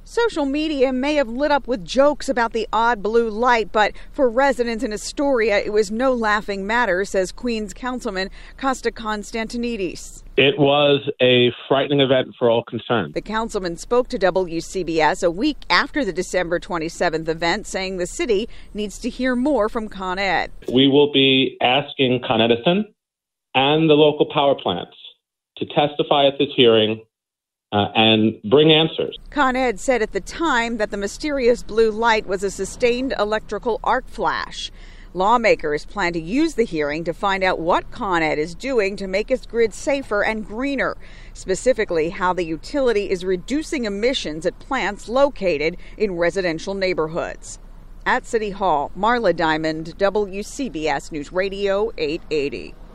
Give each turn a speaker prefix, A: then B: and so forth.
A: Social media may have lit up with jokes about the odd blue light, but for residents in Astoria, it was no laughing matter, says Queens Councilman Costa Constantinidis.
B: It was a frightening event for all concerned.
A: The councilman spoke to WCBS a week after the December 27th event, saying the city needs to hear more from Con Ed.
B: We will be asking Con Edison and the local power plants to testify at this hearing and bring answers.
A: Con Ed said at the time that the mysterious blue light was a sustained electrical arc flash. Lawmakers plan to use the hearing to find out what Con Ed is doing to make its grid safer and greener, specifically how the utility is reducing emissions at plants located in residential neighborhoods. At City Hall, Marla Diamond, WCBS News Radio 880.